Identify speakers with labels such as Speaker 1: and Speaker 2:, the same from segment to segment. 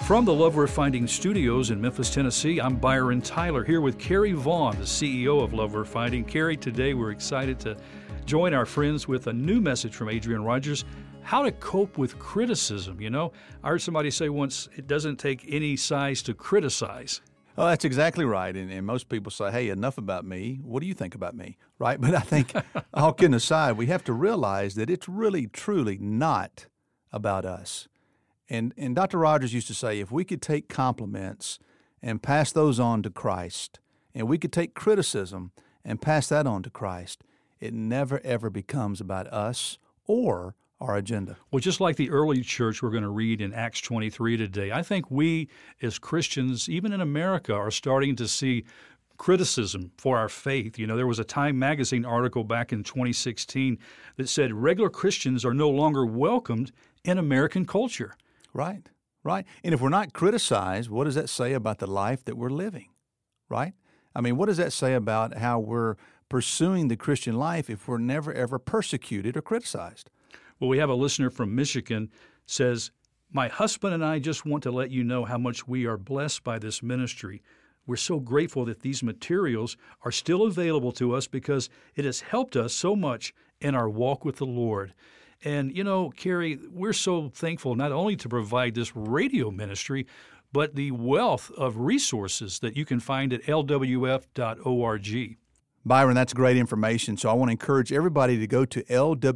Speaker 1: From the Love Worth Finding Studios in Memphis, Tennessee, I'm Byron Tyler here with Carrie Vaughn, the CEO of Love Worth Finding. Carrie, today we're excited to join our friends with a new message from Adrian Rogers, how to cope with criticism. You know, I heard somebody say once, it doesn't take any size to criticize.
Speaker 2: Oh, that's exactly right. And most people say, hey, enough about me. What do you think about me? Right? But I think, all kidding aside, we have to realize that it's really, truly not about us. And Dr. Rogers used to say, if we could take compliments and pass those on to Christ, and we could take criticism and pass that on to Christ, it never, ever becomes about us or our agenda.
Speaker 1: Well, just like the early church we're going to read in Acts 23 today, I think we as Christians, even in America, are starting to see criticism for our faith. You know, there was a Time magazine article back in 2016 that said regular Christians are no longer welcomed in American culture.
Speaker 2: Right, right. And if we're not criticized, what does that say about the life that we're living, right? I mean, what does that say about how we're pursuing the Christian life if we're never, ever persecuted or criticized?
Speaker 1: Well, we have a listener from Michigan says, my husband and I just want to let you know how much we are blessed by this ministry. We're so grateful that these materials are still available to us because it has helped us so much in our walk with the Lord. And, you know, Carrie, we're so thankful not only to provide this radio ministry, but the wealth of resources that you can find at lwf.org.
Speaker 2: Byron, that's great information. So I want to encourage everybody to go to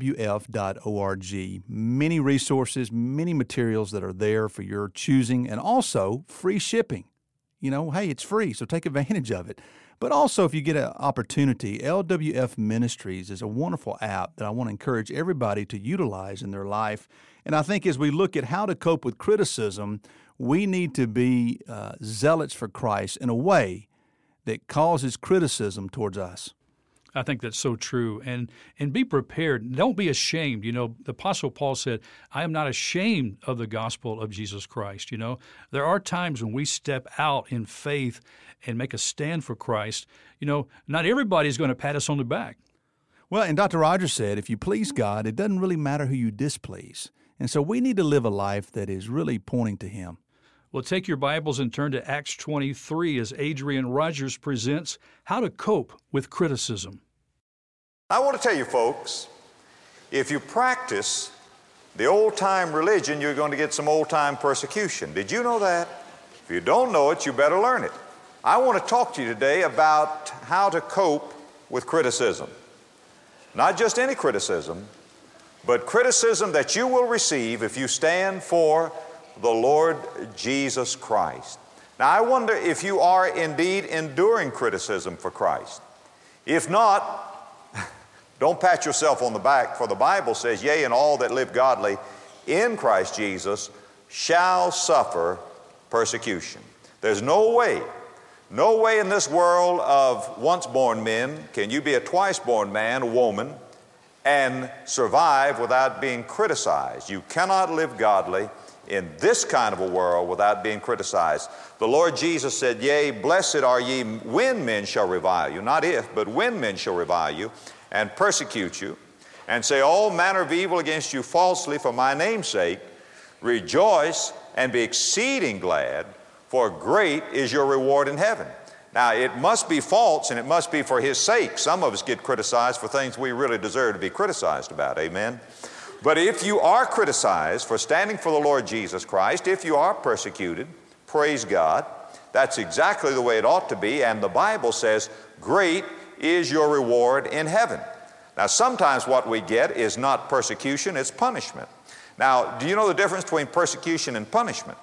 Speaker 2: lwf.org. Many resources, many materials that are there for your choosing, and also free shipping. You know, hey, it's free, so take advantage of it. But also, if you get an opportunity, LWF Ministries is a wonderful app that I want to encourage everybody to utilize in their life. And I think as we look at how to cope with criticism, we need to be zealots for Christ in a way that causes criticism towards us.
Speaker 1: I think that's so true. And be prepared. Don't be ashamed. You know, the Apostle Paul said, I am not ashamed of the gospel of Jesus Christ. You know, there are times when we step out in faith and make a stand for Christ. You know, not everybody's going to pat us on the back.
Speaker 2: Well, and Dr. Rogers said, if you please God, it doesn't really matter who you displease. And so we need to live a life that is really pointing to Him.
Speaker 1: Well, take your Bibles and turn to Acts 23 as Adrian Rogers presents How to Cope with Criticism.
Speaker 3: I want to tell you folks, if you practice the old-time religion, you're going to get some old-time persecution. Did you know that? If you don't know it, you better learn it. I want to talk to you today about how to cope with criticism. Not just any criticism, but criticism that you will receive if you stand for the Lord Jesus Christ. Now, I wonder if you are indeed enduring criticism for Christ. If not, don't pat yourself on the back, for the Bible says, yea, and all that live godly in Christ Jesus shall suffer persecution. There's no way in this world of once-born men can you be a twice-born man, a woman, and survive without being criticized. You cannot live godly in this kind of a world without being criticized. The Lord Jesus said, yea, blessed are ye when men shall revile you, not if, but when men shall revile you and persecute you and say all manner of evil against you falsely for my name's sake. Rejoice and be exceeding glad, for great is your reward in heaven. Now, it must be false and it must be for His sake. Some of us get criticized for things we really deserve to be criticized about. Amen? But if you are criticized for standing for the Lord Jesus Christ, if you are persecuted, praise God. That's exactly the way it ought to be. And the Bible says, great is your reward in heaven. Now, sometimes what we get is not persecution, it's punishment. Now, do you know the difference between persecution and punishment?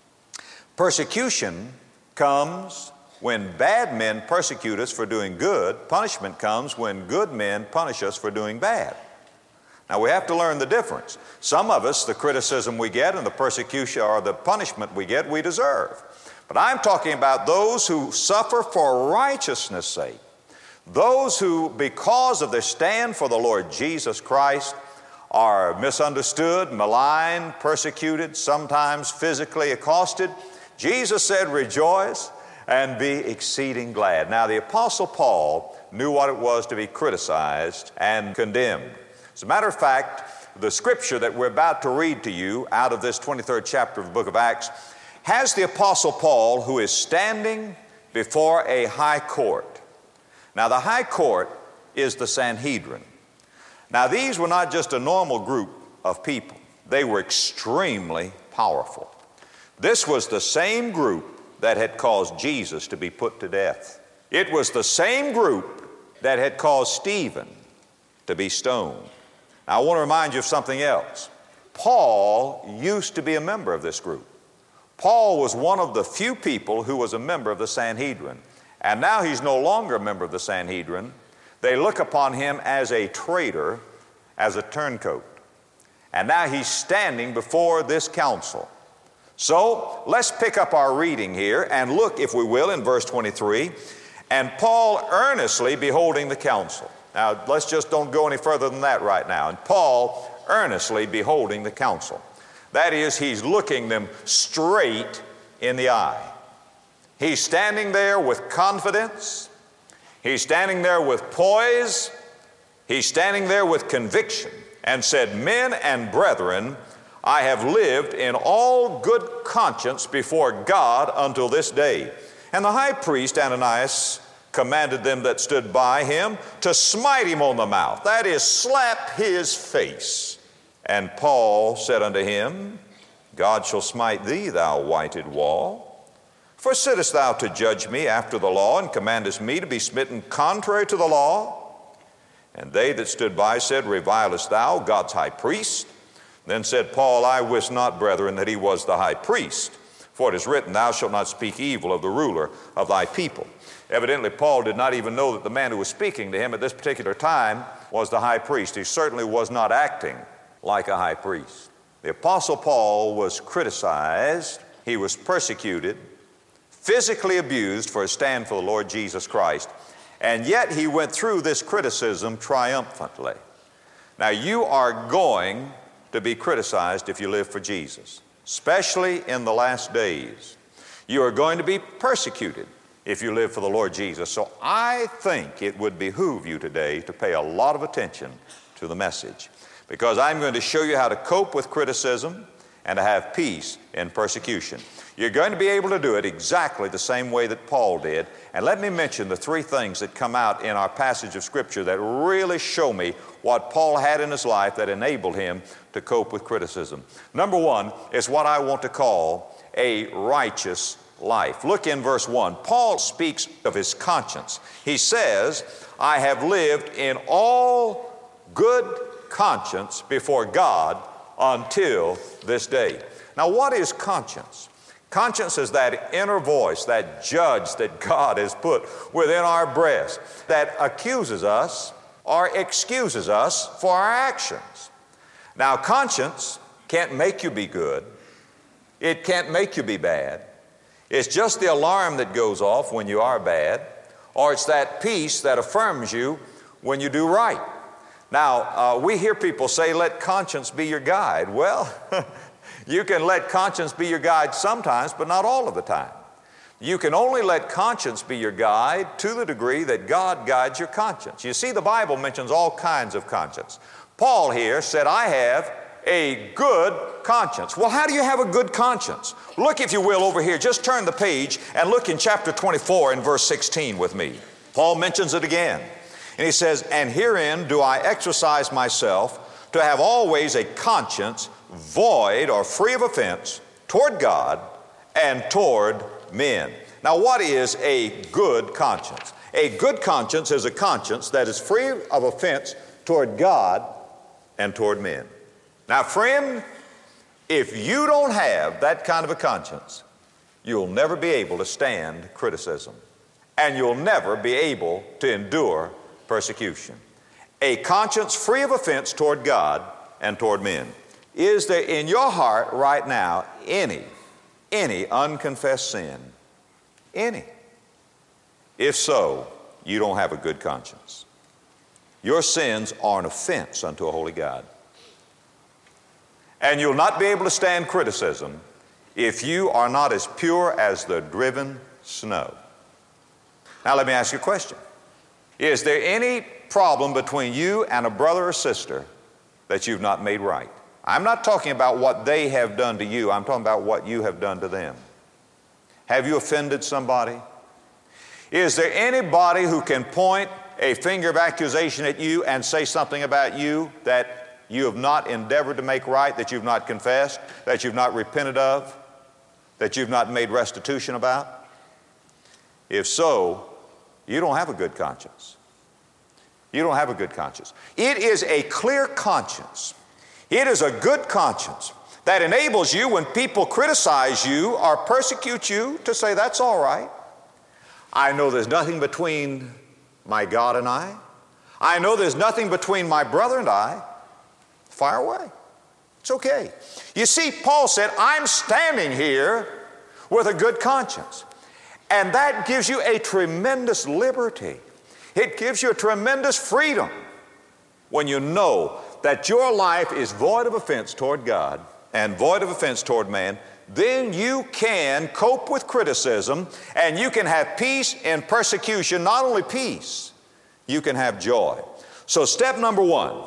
Speaker 3: Persecution comes when bad men persecute us for doing good. Punishment comes when good men punish us for doing bad. Now, we have to learn the difference. Some of us, the criticism we get and the persecution or the punishment we get, we deserve. But I'm talking about those who suffer for righteousness' sake. Those who, because of their stand for the Lord Jesus Christ, are misunderstood, maligned, persecuted, sometimes physically accosted. Jesus said, rejoice and be exceeding glad. Now, the Apostle Paul knew what it was to be criticized and condemned. As a matter of fact, the scripture that we're about to read to you out of this 23rd chapter of the book of Acts has the Apostle Paul, who is standing before a high court. Now, the high court is the Sanhedrin. Now, these were not just a normal group of people. They were extremely powerful. This was the same group that had caused Jesus to be put to death. It was the same group that had caused Stephen to be stoned. Now, I want to remind you of something else. Paul used to be a member of this group. Paul was one of the few people who was a member of the Sanhedrin. And now he's no longer a member of the Sanhedrin. They look upon him as a traitor, as a turncoat. And now he's standing before this council. So let's pick up our reading here and look, if we will, in verse 23. And Paul earnestly beholding the council. Now let's just don't go any further than that right now. And Paul earnestly beholding the council. That is, he's looking them straight in the eye. He's standing there with confidence. He's standing there with poise. He's standing there with conviction and said, "Men and brethren, I have lived in all good conscience before God until this day." And the high priest Ananias commanded them that stood by him to smite him on the mouth, that is, slap his face. And Paul said unto him, "God shall smite thee, thou whited wall. For sittest thou to judge me after the law, and commandest me to be smitten contrary to the law?" And they that stood by said, "Revilest thou God's high priest?" Then said Paul, "I wist not, brethren, that he was the high priest. For it is written, Thou shalt not speak evil of the ruler of thy people." Evidently, Paul did not even know that the man who was speaking to him at this particular time was the high priest. He certainly was not acting like a high priest. The Apostle Paul was criticized. He was persecuted, physically abused for his stand for the Lord Jesus Christ. And yet he went through this criticism triumphantly. Now, you are going to be criticized if you live for Jesus, especially in the last days. You are going to be persecuted if you live for the Lord Jesus. So I think it would behoove you today to pay a lot of attention to the message, because I'm going to show you how to cope with criticism and to have peace in persecution. You're going to be able to do it exactly the same way that Paul did. And let me mention the three things that come out in our passage of Scripture that really show me what Paul had in his life that enabled him to cope with criticism. Number one is what I want to call a righteous life. Look in verse 1. Paul speaks of his conscience. He says, "I have lived in all good conscience before God until this day." Now, what is conscience? Conscience is that inner voice, that judge that God has put within our breast that accuses us or excuses us for our actions. Now, conscience can't make you be good. It can't make you be bad. It's just the alarm that goes off when you are bad, or it's that peace that affirms you when you do right. Now, we hear people say, "Let conscience be your guide." Well, you can let conscience be your guide sometimes, but not all of the time. You can only let conscience be your guide to the degree that God guides your conscience. You see, the Bible mentions all kinds of conscience. Paul here said, "I have a good conscience." Well, how do you have a good conscience? Look, if you will, over here. Just turn the page and look in chapter 24 and verse 16 with me. Paul mentions it again. And he says, "And herein do I exercise myself to have always a conscience void or free of offense toward God and toward men." Now, what is a good conscience? A good conscience is a conscience that is free of offense toward God and toward men. Now, friend, if you don't have that kind of a conscience, you'll never be able to stand criticism, and you'll never be able to endure persecution. A conscience free of offense toward God and toward men. Is there in your heart right now any unconfessed sin? Any? If so, you don't have a good conscience. Your sins are an offense unto a holy God. And you'll not be able to stand criticism if you are not as pure as the driven snow. Now let me ask you a question. Is there any problem between you and a brother or sister that you've not made right? I'm not talking about what they have done to you. I'm talking about what you have done to them. Have you offended somebody? Is there anybody who can point a finger of accusation at you and say something about you that you have not endeavored to make right, that you've not confessed, that you've not repented of, that you've not made restitution about? If so, you don't have a good conscience. You don't have a good conscience. It is a clear conscience. It is a good conscience that enables you, when people criticize you or persecute you, to say, that's all right. I know there's nothing between my God and I. I know there's nothing between my brother and I. Fire away. It's okay. You see, Paul said, I'm standing here with a good conscience. And that gives you a tremendous liberty. It gives you a tremendous freedom when you know that your life is void of offense toward God and void of offense toward man. Then you can cope with criticism, and you can have peace in persecution. Not only peace, you can have joy. So step number one,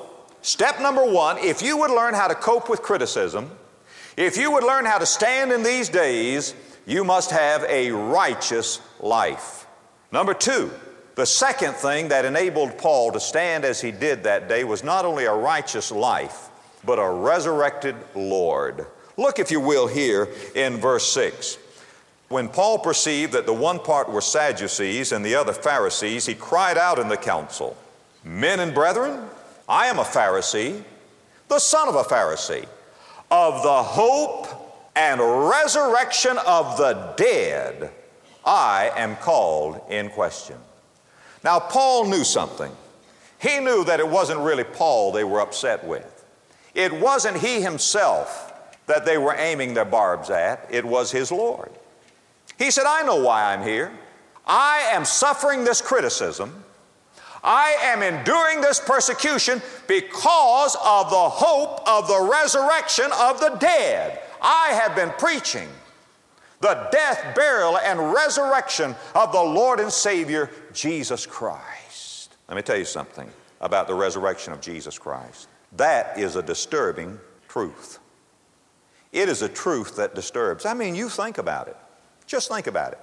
Speaker 3: if you would learn how to cope with criticism, if you would learn how to stand in these days, you must have a righteous life. Number two, the second thing that enabled Paul to stand as he did that day was not only a righteous life, but a resurrected Lord. Look, if you will, here in verse 6. When Paul perceived that the one part were Sadducees and the other Pharisees, he cried out in the council, Men and brethren, I am a Pharisee, the son of a Pharisee. Of the hope and resurrection of the dead, I am called in question. Now, Paul knew something. He knew that it wasn't really Paul they were upset with. It wasn't he himself that they were aiming their barbs at. It was his Lord. He said, I know why I'm here. I am suffering this criticism. I am enduring this persecution because of the hope of the resurrection of the dead. I have been preaching the death, burial, and resurrection of the Lord and Savior, Jesus Christ. Let me tell you something about the resurrection of Jesus Christ. That is a disturbing truth. It is a truth that disturbs. I mean, you think about it. Just think about it.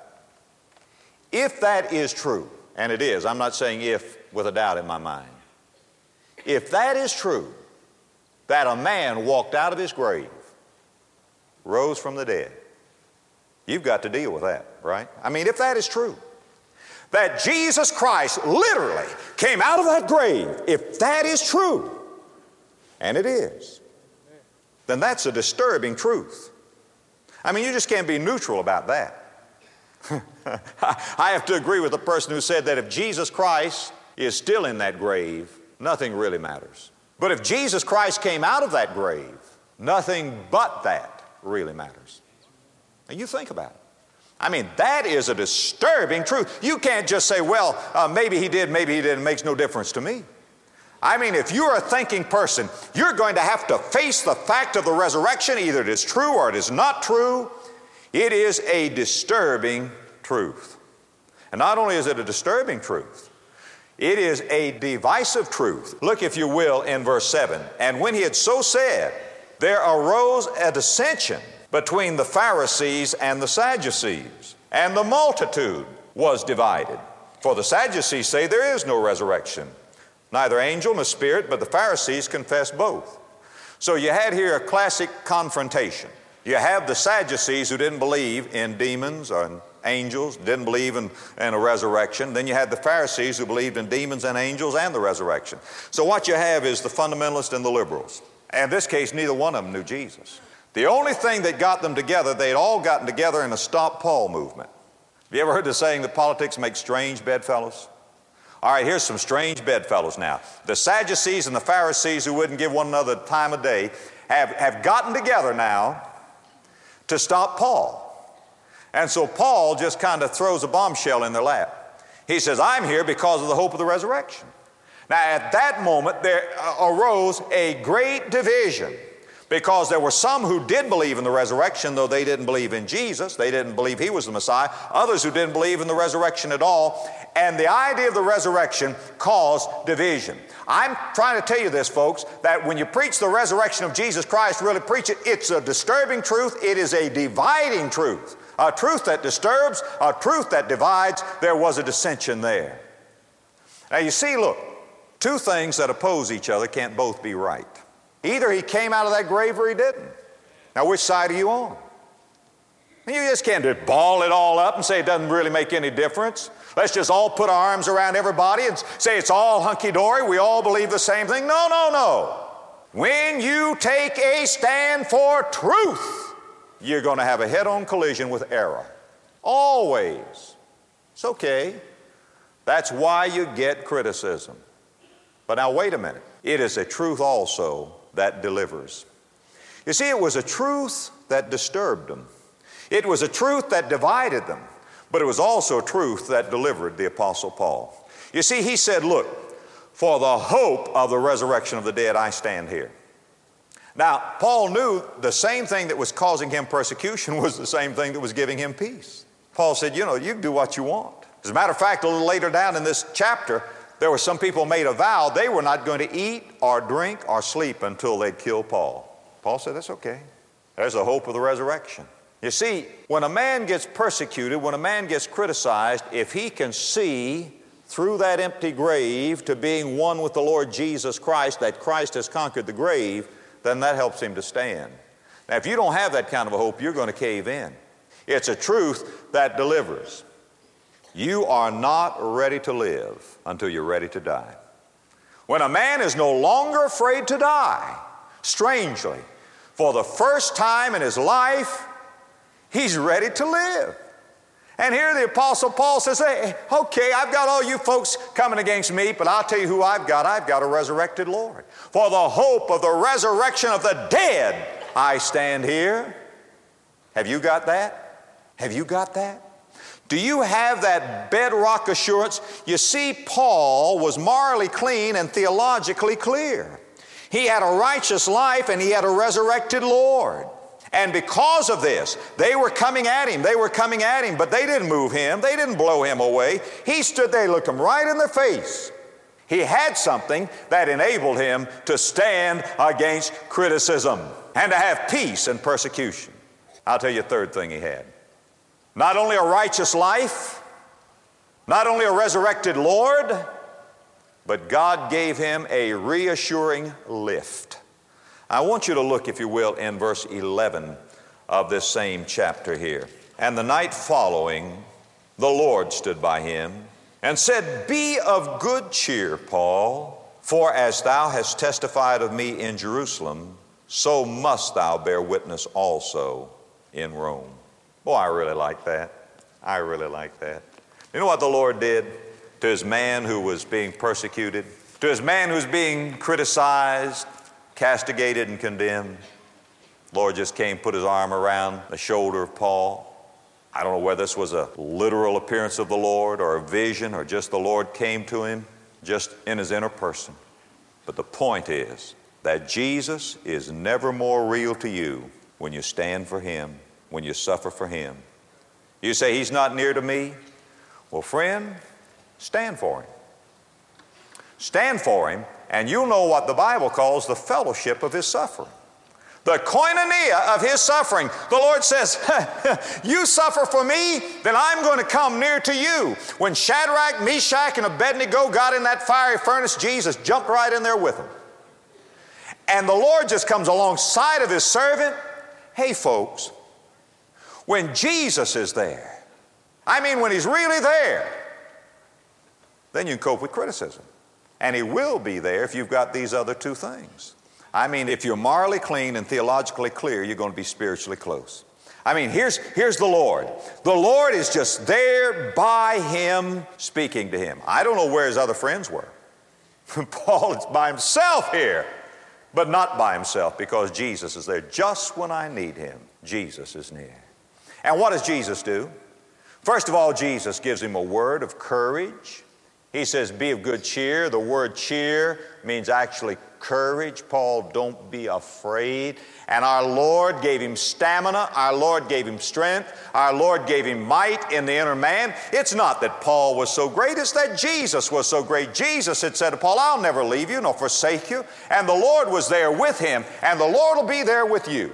Speaker 3: If that is true, and it is, I'm not saying if with a doubt in my mind. If that is true, that a man walked out of his grave, rose from the dead, you've got to deal with that, right? I mean, if that is true, that Jesus Christ literally came out of that grave, if that is true, and it is, then that's a disturbing truth. I mean, you just can't be neutral about that. I have to agree with the person who said that if Jesus Christ is still in that grave, nothing really matters. But if Jesus Christ came out of that grave, nothing but that really matters. Now you think about it. I mean, that is a disturbing truth. You can't just say, well, maybe he did, maybe he didn't. It makes no difference to me. I mean, if you're a thinking person, you're going to have to face the fact of the resurrection. Either it is true or it is not true. It is a disturbing truth. And not only is it a disturbing truth, it is a divisive truth. Look, if you will, in verse 7. And when he had so said, there arose a dissension between the Pharisees and the Sadducees, and the multitude was divided. For the Sadducees say there is no resurrection, neither angel nor spirit, but the Pharisees confess both. So you had here a classic confrontation. You have the Sadducees who didn't believe in demons or angels, didn't believe in a resurrection. Then you had the Pharisees who believed in demons and angels and the resurrection. So what you have is the fundamentalists and the liberals. And in this case, neither one of them knew Jesus. The only thing that got them together, they'd all gotten together in a Stop Paul movement. Have you ever heard the saying that politics makes strange bedfellows? All right, here's some strange bedfellows now. The Sadducees and the Pharisees, who wouldn't give one another the time of day, have gotten together now to stop Paul. And so Paul just kind of throws a bombshell in their lap. He says, I'm here because of the hope of the resurrection. Now, at that moment, there arose a great division, because there were some who did believe in the resurrection, though they didn't believe in Jesus. They didn't believe he was the Messiah. Others who didn't believe in the resurrection at all. And the idea of the resurrection caused division. I'm trying to tell you this, folks, that when you preach the resurrection of Jesus Christ, really preach it, it's a disturbing truth. It is a dividing truth a truth that disturbs, a truth that divides. There was a dissension there. Now you see, look, two things that oppose each other can't both be right. Either he came out of that grave or he didn't. Now which side are you on? You just can't just ball it all up and say it doesn't really make any difference. Let's just all put our arms around everybody and say it's all hunky-dory. We all believe the same thing. No, no, no. When you take a stand for truth, you're going to have a head-on collision with error. Always. It's okay. That's why you get criticism. But now wait a minute. It is a truth also that delivers. You see, it was a truth that disturbed them. It was a truth that divided them. But it was also a truth that delivered the Apostle Paul. You see, he said, look, for the hope of the resurrection of the dead, I stand here. Now, Paul knew the same thing that was causing him persecution was the same thing that was giving him peace. Paul said, you know, you can do what you want. As a matter of fact, a little later down in this chapter, there were some people made a vow they were not going to eat or drink or sleep until they'd kill Paul. Paul said, that's okay. There's the hope of the resurrection. You see, when a man gets persecuted, when a man gets criticized, if he can see through that empty grave to being one with the Lord Jesus Christ, that Christ has conquered the grave, then that helps him to stand. Now, if you don't have that kind of a hope, you're going to cave in. It's a truth that delivers. You are not ready to live until you're ready to die. When a man is no longer afraid to die, strangely, for the first time in his life, he's ready to live. And here the Apostle Paul says, hey, okay, I've got all you folks coming against me, but I'll tell you who I've got. I've got a resurrected Lord. For the hope of the resurrection of the dead, I stand here. Have you got that? Have you got that? Do you have that bedrock assurance? You see, Paul was morally clean and theologically clear. He had a righteous life and he had a resurrected Lord. And because of this, they were coming at him. They were coming at him, but they didn't move him. They didn't blow him away. He stood there, looked them right in the face. He had something that enabled him to stand against criticism and to have peace in persecution. I'll tell you a third thing he had. Not only a righteous life, not only a resurrected Lord, but God gave him a reassuring lift. I want you to look, if you will, in verse 11 of this same chapter here. And the night following, the Lord stood by him and said, be of good cheer, Paul, for as thou hast testified of me in Jerusalem, so must thou bear witness also in Rome. Boy, I really like that. I really like that. You know what the Lord did to his man who was being persecuted, to his man who's being criticized, castigated and condemned? The Lord just came, put his arm around the shoulder of Paul. I don't know whether this was a literal appearance of the Lord or a vision or just the Lord came to him just in his inner person. But the point is that Jesus is never more real to you when you stand for him, when you suffer for him. You say, he's not near to me. Well, friend, stand for him. Stand for him, and you'll know what the Bible calls the fellowship of his suffering. The koinonia of his suffering. The Lord says, you suffer for me, then I'm going to come near to you. When Shadrach, Meshach, and Abednego got in that fiery furnace, Jesus jumped right in there with them. And the Lord just comes alongside of his servant. Hey, folks, when Jesus is there, I mean when he's really there, then you can cope with criticism. And he will be there if you've got these other two things. I mean, if you're morally clean and theologically clear, you're going to be spiritually close. I mean, here's the Lord. The Lord is just there by him, speaking to him. I don't know where his other friends were. Paul is by himself here, but not by himself because Jesus is there. Just when I need him, Jesus is near. And what does Jesus do? First of all, Jesus gives him a word of courage. He says, be of good cheer. The word cheer means actually courage. Paul, don't be afraid. And our Lord gave him stamina. Our Lord gave him strength. Our Lord gave him might in the inner man. It's not that Paul was so great, it's that Jesus was so great. Jesus had said to Paul, I'll never leave you nor forsake you. And the Lord was there with him, and the Lord will be there with you.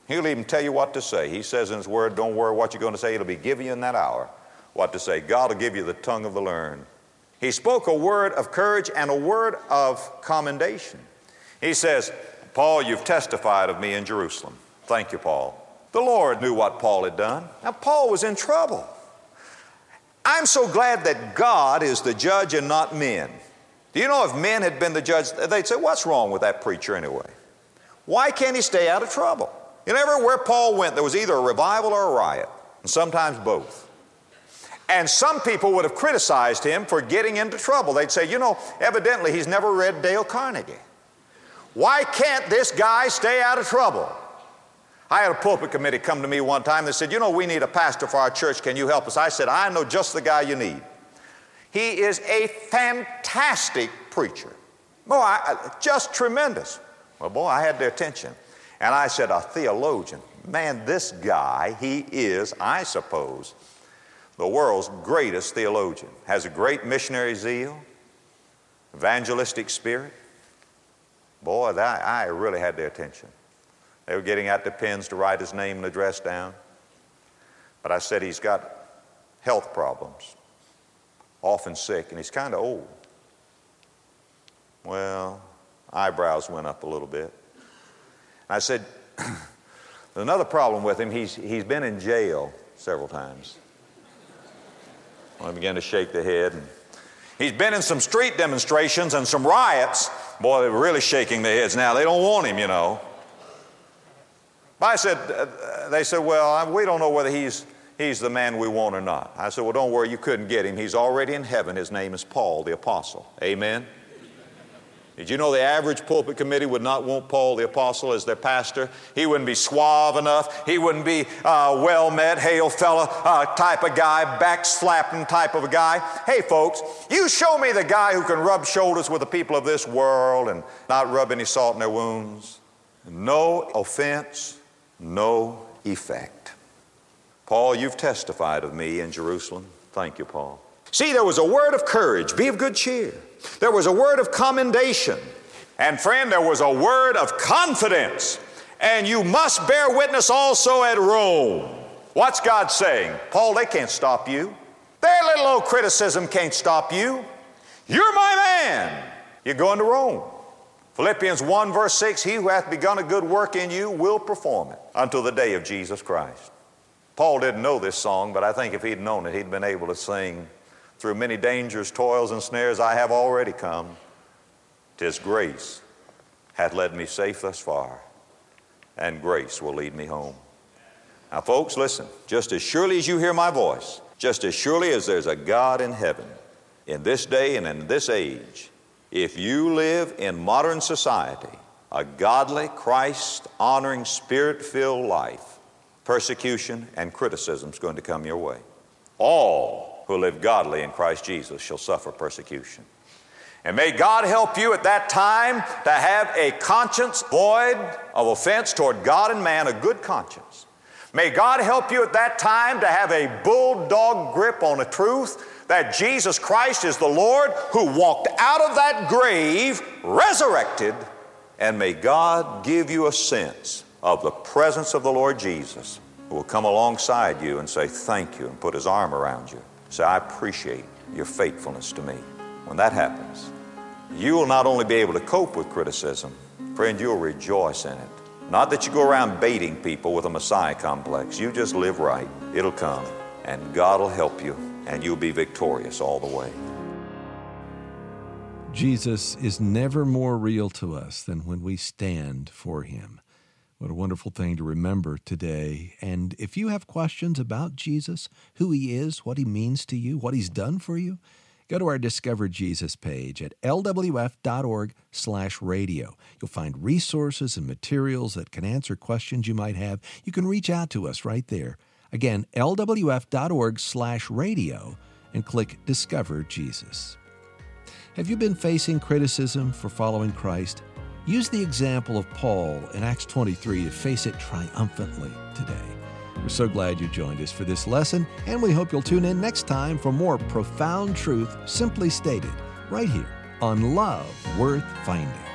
Speaker 3: He'll even tell you what to say. He says in His Word, don't worry what you're going to say. It'll be given you in that hour what to say. God will give you the tongue of the learned. He spoke a word of courage and a word of commendation. He says, Paul, you've testified of me in Jerusalem. Thank you, Paul. The Lord knew what Paul had done. Now, Paul was in trouble. I'm so glad that God is the judge and not men. Do you know if men had been the judge, they'd say, what's wrong with that preacher anyway? Why can't he stay out of trouble? You know, everywhere Paul went, there was either a revival or a riot, and sometimes both. And some people would have criticized him for getting into trouble. They'd say, you know, evidently he's never read Dale Carnegie. Why can't this guy stay out of trouble? I had a pulpit committee come to me one time. They said, you know, we need a pastor for our church. Can you help us? I said, I know just the guy you need. He is a fantastic preacher. Boy, just tremendous. Well, boy, I had their attention. And I said, a theologian. Man, this guy, he is, I suppose, the world's greatest theologian. Has a great missionary zeal, evangelistic spirit. Boy, I really had their attention. They were getting out the pens to write his name and address down. But I said, he's got health problems, often sick, and he's kind of old. Well, eyebrows went up a little bit. I said, there's another problem with him. He's been in jail several times. Well, I began to shake the head. And he's been in some street demonstrations and some riots. Boy, they're really shaking their heads now. They don't want him, you know. But I said, they said, well, we don't know whether he's the man we want or not. I said, well, don't worry, you couldn't get him. He's already in heaven. His name is Paul the Apostle. Amen? Did you know the average pulpit committee would not want Paul the Apostle as their pastor? He wouldn't be suave enough. He wouldn't be well met, hail fella type of guy, back-slapping type of a guy. Hey, folks, you show me the guy who can rub shoulders with the people of this world and not rub any salt in their wounds. No offense, no effect. Paul, you've testified of me in Jerusalem. Thank you, Paul. See, there was a word of courage. Be of good cheer. There was a word of commendation. And friend, there was a word of confidence. And you must bear witness also at Rome. What's God saying? Paul, they can't stop you. Their little old criticism can't stop you. You're my man. You're going to Rome. Philippians 1 verse 6, he who hath begun a good work in you will perform it until the day of Jesus Christ. Paul didn't know this song, but I think if he'd known it, he'd been able to sing, through many dangers, toils, and snares I have already come. 'Tis grace hath led me safe thus far, and grace will lead me home. Now, folks, listen. Just as surely as you hear my voice, just as surely as there's a God in heaven, in this day and in this age, if you live in modern society, a godly, Christ-honoring, Spirit-filled life, persecution and criticism is going to come your way. All who live godly in Christ Jesus shall suffer persecution. And may God help you at that time to have a conscience void of offense toward God and man, a good conscience. May God help you at that time to have a bulldog grip on the truth that Jesus Christ is the Lord who walked out of that grave, resurrected, and may God give you a sense of the presence of the Lord Jesus, who will come alongside you and say thank you and put his arm around you. Say, I appreciate your faithfulness to me. When that happens, you will not only be able to cope with criticism, friend, you'll rejoice in it. Not that you go around baiting people with a Messiah complex. You just live right. It'll come, and God will help you, and you'll be victorious all the way.
Speaker 4: Jesus is never more real to us than when we stand for him. What a wonderful thing to remember today. And if you have questions about Jesus, who he is, what he means to you, what he's done for you, go to our Discover Jesus page at lwf.org/radio. You'll find resources and materials that can answer questions you might have. You can reach out to us right there. Again, lwf.org/radio, and click Discover Jesus. Have you been facing criticism for following Christ? Use the example of Paul in Acts 23 to face it triumphantly today. We're so glad you joined us for this lesson, and we hope you'll tune in next time for more profound truth simply stated right here on Love Worth Finding.